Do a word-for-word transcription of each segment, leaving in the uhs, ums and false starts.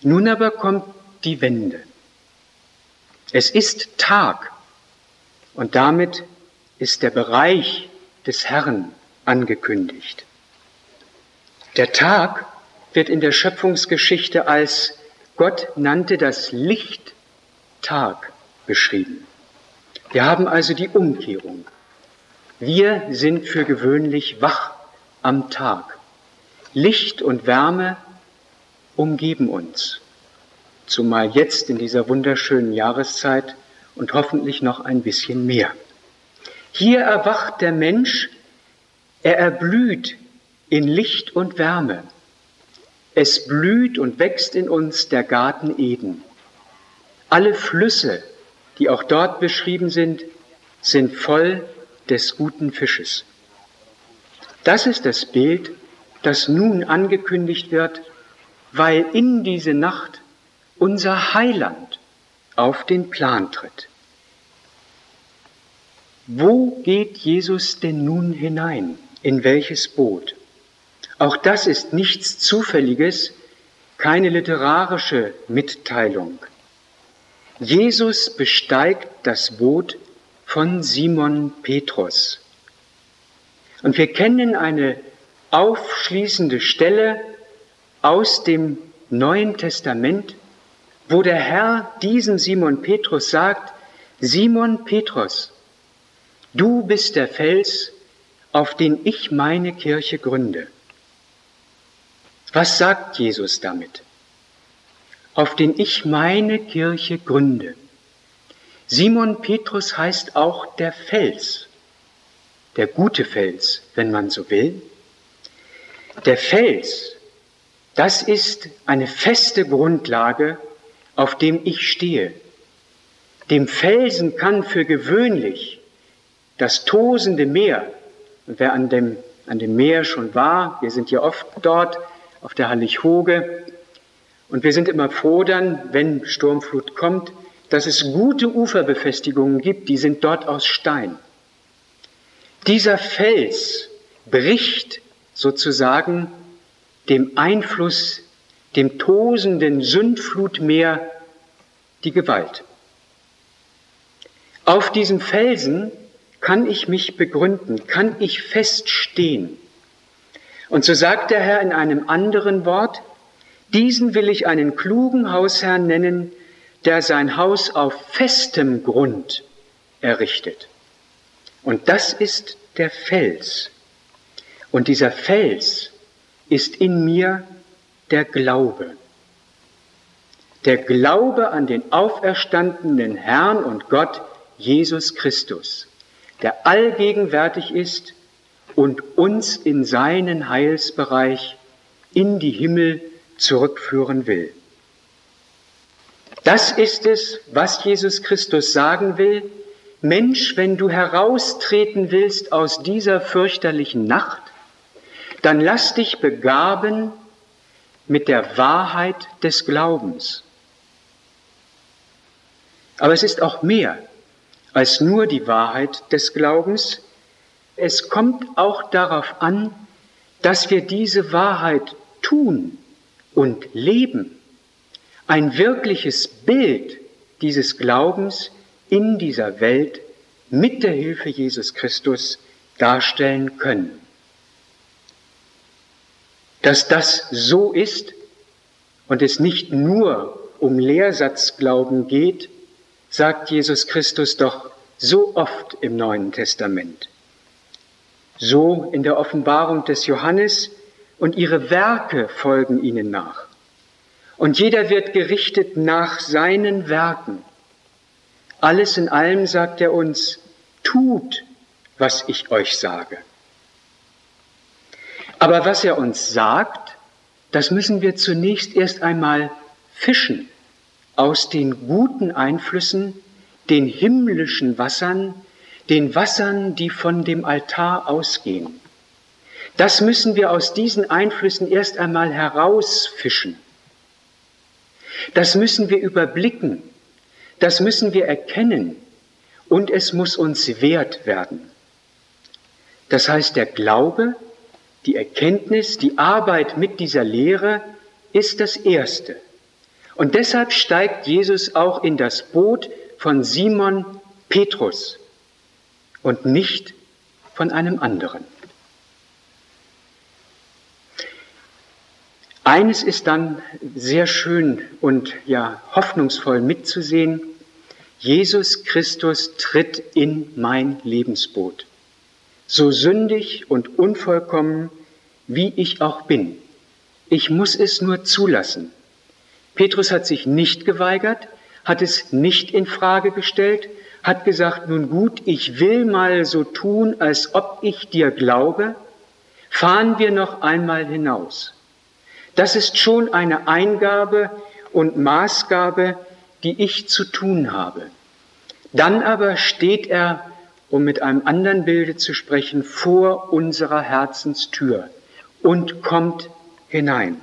Nun aber kommt die Wende. Es ist Tag und damit ist der Bereich des Herrn angekündigt. Der Tag wird in der Schöpfungsgeschichte als Gott nannte das Licht Tag beschrieben. Wir haben also die Umkehrung. Wir sind für gewöhnlich wach am Tag. Licht und Wärme umgeben uns, zumal jetzt in dieser wunderschönen Jahreszeit und hoffentlich noch ein bisschen mehr. Hier erwacht der Mensch, er erblüht in Licht und Wärme. Es blüht und wächst in uns der Garten Eden. Alle Flüsse, die auch dort beschrieben sind, sind voll des guten Fisches. Das ist das Bild, das nun angekündigt wird, weil in diese Nacht unser Heiland auf den Plan tritt. Wo geht Jesus denn nun hinein? In welches Boot? Auch das ist nichts Zufälliges, keine literarische Mitteilung. Jesus besteigt das Boot von Simon Petrus. Und wir kennen eine aufschließende Stelle aus dem Neuen Testament, wo der Herr diesem Simon Petrus sagt: Simon Petrus, du bist der Fels, auf den ich meine Kirche gründe. Was sagt Jesus damit? Auf den ich meine Kirche gründe. Simon Petrus heißt auch der Fels, der gute Fels, wenn man so will. Der Fels, das ist eine feste Grundlage, auf dem ich stehe. Dem Felsen kann für gewöhnlich das tosende Meer, und wer an dem, an dem Meer schon war, wir sind ja oft dort auf der Hallig-Hoge, und wir sind immer froh dann, wenn Sturmflut kommt, dass es gute Uferbefestigungen gibt, die sind dort aus Stein. Dieser Fels bricht sozusagen dem Einfluss, dem tosenden Sündflutmeer die Gewalt. Auf diesem Felsen kann ich mich begründen, kann ich feststehen. Und so sagt der Herr in einem anderen Wort: Diesen will ich einen klugen Hausherrn nennen, der sein Haus auf festem Grund errichtet. Und das ist der Fels. Und dieser Fels ist in mir der Glaube. Der Glaube an den auferstandenen Herrn und Gott, Jesus Christus, der allgegenwärtig ist und uns in seinen Heilsbereich, in die Himmel zurückführen will. Das ist es, was Jesus Christus sagen will: Mensch, wenn du heraustreten willst aus dieser fürchterlichen Nacht, dann lass dich begaben mit der Wahrheit des Glaubens. Aber es ist auch mehr als nur die Wahrheit des Glaubens. Es kommt auch darauf an, dass wir diese Wahrheit tun und leben, ein wirkliches Bild dieses Glaubens in dieser Welt mit der Hilfe Jesus Christus darstellen können. Dass das so ist und es nicht nur um Lehrsatzglauben geht, sagt Jesus Christus doch so oft im Neuen Testament. So in der Offenbarung des Johannes: Und ihre Werke folgen ihnen nach. Und jeder wird gerichtet nach seinen Werken. Alles in allem sagt er uns: Tut, was ich euch sage. Aber was er uns sagt, das müssen wir zunächst erst einmal fischen aus den guten Einflüssen, den himmlischen Wassern, den Wassern, die von dem Altar ausgehen. Das müssen wir aus diesen Einflüssen erst einmal herausfischen. Das müssen wir überblicken, das müssen wir erkennen und es muss uns wert werden. Das heißt, der Glaube, die Erkenntnis, die Arbeit mit dieser Lehre ist das Erste. Und deshalb steigt Jesus auch in das Boot von Simon Petrus und nicht von einem anderen. Eines ist dann sehr schön und ja hoffnungsvoll mitzusehen: Jesus Christus tritt in mein Lebensboot. So sündig und unvollkommen, wie ich auch bin. Ich muss es nur zulassen. Petrus hat sich nicht geweigert, hat es nicht in Frage gestellt, hat gesagt, nun gut, ich will mal so tun, als ob ich dir glaube. Fahren wir noch einmal hinaus. Das ist schon eine Eingabe und Maßgabe, die ich zu tun habe. Dann aber steht er, um mit einem anderen Bilde zu sprechen, vor unserer Herzenstür und kommt hinein.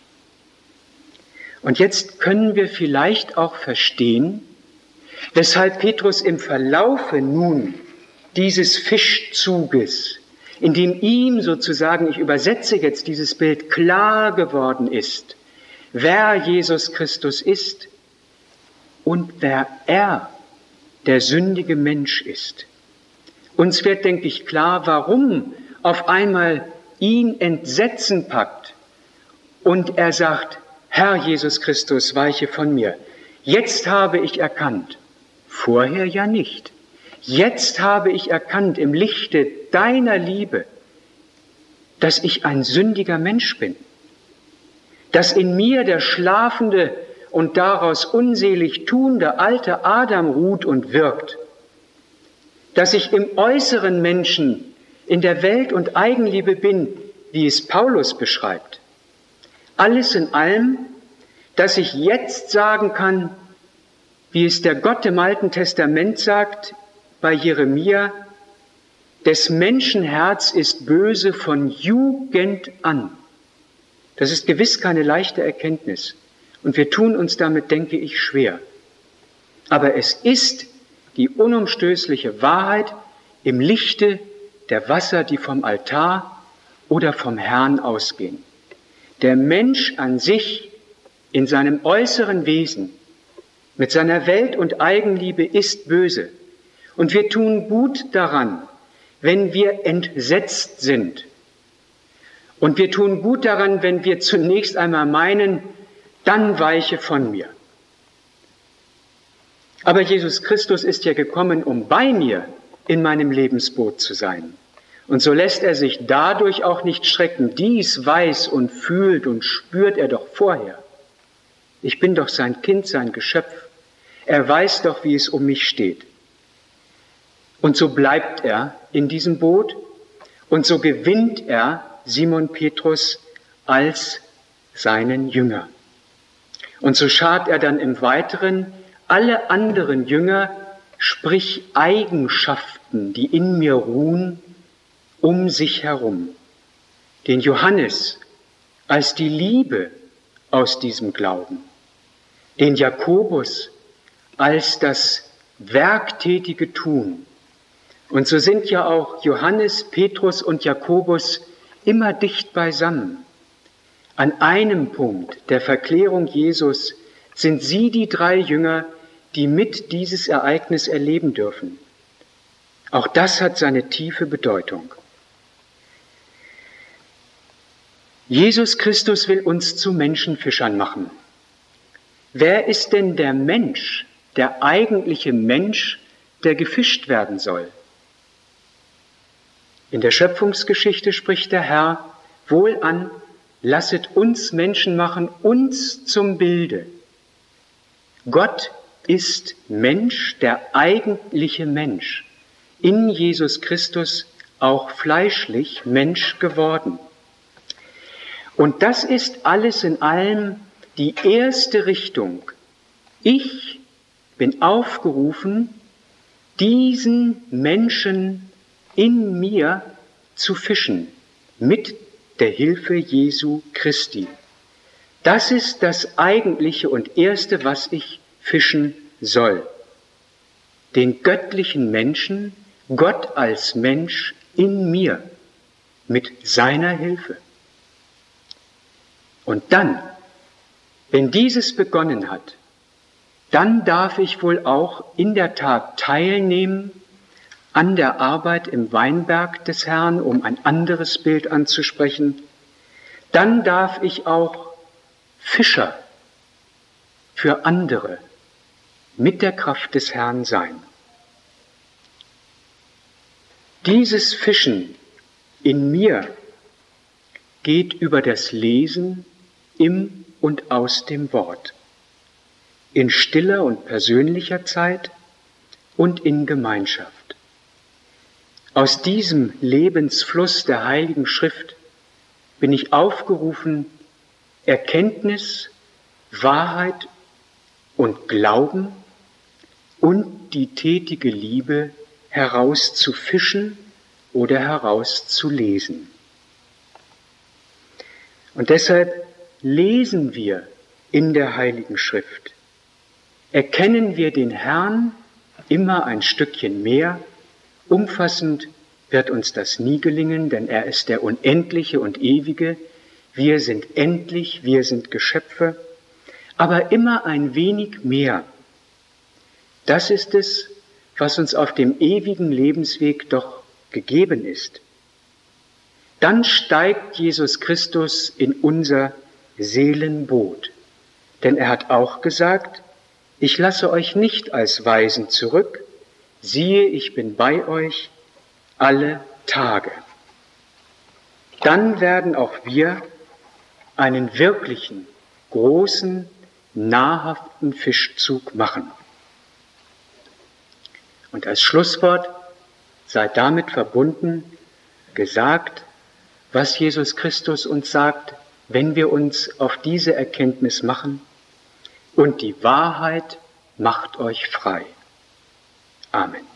Und jetzt können wir vielleicht auch verstehen, weshalb Petrus im Verlaufe nun dieses Fischzuges, in dem ihm sozusagen, ich übersetze jetzt dieses Bild, klar geworden ist, wer Jesus Christus ist und wer er, der sündige Mensch, ist. Uns wird, denke ich, klar, warum auf einmal ihn Entsetzen packt und er sagt, Herr Jesus Christus, weiche von mir. Jetzt habe ich erkannt, vorher ja nicht. Jetzt habe ich erkannt im Lichte deiner Liebe, dass ich ein sündiger Mensch bin, dass in mir der schlafende und daraus unselig tuende alte Adam ruht und wirkt, dass ich im äußeren Menschen in der Welt und Eigenliebe bin, wie es Paulus beschreibt. Alles in allem, dass ich jetzt sagen kann, wie es der Gott im Alten Testament sagt, bei Jeremia, des Menschen Herz ist böse von Jugend an. Das ist gewiss keine leichte Erkenntnis. Und wir tun uns damit, denke ich, schwer. Aber es ist die unumstößliche Wahrheit im Lichte der Wasser, die vom Altar oder vom Herrn ausgehen. Der Mensch an sich in seinem äußeren Wesen, mit seiner Welt- und Eigenliebe ist böse. Und wir tun gut daran, wenn wir entsetzt sind. Und wir tun gut daran, wenn wir zunächst einmal meinen, dann weiche von mir. Aber Jesus Christus ist ja gekommen, um bei mir in meinem Lebensboot zu sein. Und so lässt er sich dadurch auch nicht schrecken. Dies weiß und fühlt und spürt er doch vorher. Ich bin doch sein Kind, sein Geschöpf. Er weiß doch, wie es um mich steht. Und so bleibt er in diesem Boot und so gewinnt er Simon Petrus als seinen Jünger. Und so schart er dann im Weiteren alle anderen Jünger, sprich Eigenschaften, die in mir ruhen, um sich herum. Den Johannes als die Liebe aus diesem Glauben, den Jakobus als das werktätige Tun. Und so sind ja auch Johannes, Petrus und Jakobus immer dicht beisammen. An einem Punkt der Verklärung Jesus sind sie die drei Jünger, die mit dieses Ereignis erleben dürfen. Auch das hat seine tiefe Bedeutung. Jesus Christus will uns zu Menschenfischern machen. Wer ist denn der Mensch, der eigentliche Mensch, der gefischt werden soll? In der Schöpfungsgeschichte spricht der Herr, wohlan, lasset uns Menschen machen, uns zum Bilde. Gott ist Mensch, der eigentliche Mensch, in Jesus Christus auch fleischlich Mensch geworden. Und das ist alles in allem die erste Richtung. Ich bin aufgerufen, diesen Menschen in mir zu fischen, mit der Hilfe Jesu Christi. Das ist das Eigentliche und Erste, was ich fischen soll. Den göttlichen Menschen, Gott als Mensch in mir, mit seiner Hilfe. Und dann Wenn dieses begonnen hat, dann darf ich wohl auch in der Tat teilnehmen an der Arbeit im Weinberg des Herrn, um ein anderes Bild anzusprechen. Dann darf ich auch Fischer für andere mit der Kraft des Herrn sein. Dieses Fischen in mir geht über das Lesen im und aus dem Wort, in stiller und persönlicher Zeit und in Gemeinschaft. Aus diesem Lebensfluss der Heiligen Schrift bin ich aufgerufen, Erkenntnis, Wahrheit und Glauben und die tätige Liebe herauszufischen oder herauszulesen. Und deshalb lesen wir in der Heiligen Schrift, erkennen wir den Herrn immer ein Stückchen mehr. Umfassend wird uns das nie gelingen, denn er ist der Unendliche und Ewige. Wir sind endlich, wir sind Geschöpfe, aber immer ein wenig mehr. Das ist es, was uns auf dem ewigen Lebensweg doch gegeben ist. Dann steigt Jesus Christus in unser Seelenboot. Denn er hat auch gesagt, ich lasse euch nicht als Waisen zurück, siehe, ich bin bei euch alle Tage. Dann werden auch wir einen wirklichen, großen, nahrhaften Fischzug machen. Und als Schlusswort sei damit verbunden, gesagt, was Jesus Christus uns sagt, wenn wir uns auf diese Erkenntnis machen, und die Wahrheit macht euch frei. Amen.